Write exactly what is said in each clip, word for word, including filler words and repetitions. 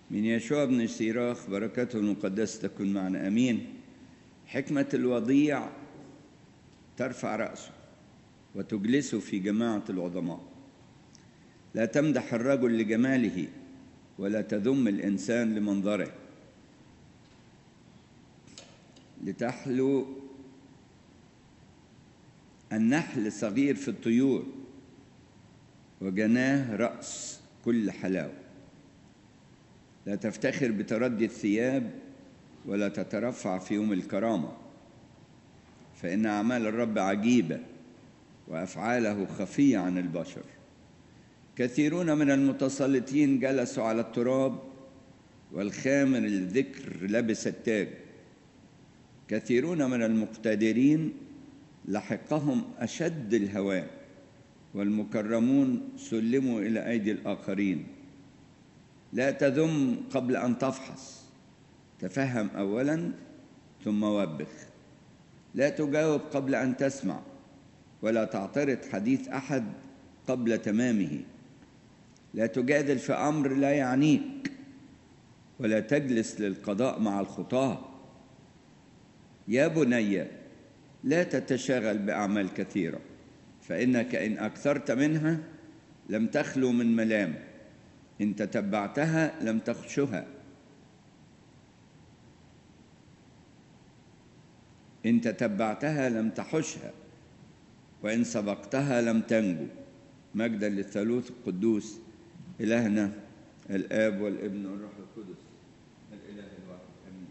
من يشوع بن سيراخ، بركته المقدسة تكن معنا أمين. حكمة الوضيع ترفع رأسه وتجلسه في جماعة العظماء. لا تمدح الرجل لجماله ولا تذم الإنسان لمنظره. لتحلو النحل صغير في الطيور وجناه رأس كل حلاوة. لا تفتخر بتردي الثياب ولا تترفع في يوم الكرامة، فإن أعمال الرب عجيبة وأفعاله خفية عن البشر. كثيرون من المتسلطين جلسوا على التراب، والخامر الذكر لبس التاج. كثيرون من المقتدرين لحقهم أشد الهوان، والمكرمون سلموا إلى أيدي الآخرين. لا تذم قبل أن تفحص، تفهم أولا ثم وبخ. لا تجاوب قبل أن تسمع، ولا تعترض حديث أحد قبل تمامه. لا تجادل في أمر لا يعنيك، ولا تجلس للقضاء مع الخطاة. يا بني، لا تتشاغل بأعمال كثيرة، فإنك إن أكثرت منها لم تخلو من ملام، إن تتبعتها لم تخشها. إن تتبعتها لم تحشها، وإن سبقتها لم تنجو. مجدا للثالوث القدوس إلهنا الآب والابن والروح القدس الإله الواحد آمين.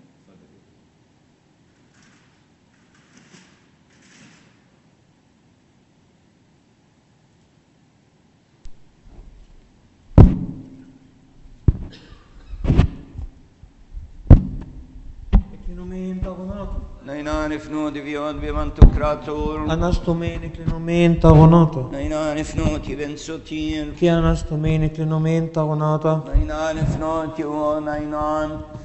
Nainan fnodi viod bimantu krator. Anastomene clinomen tagonato. Nainan fnodi bensotir. Chi anastomene clinomen tagonato. Nainan fnodi o nainan.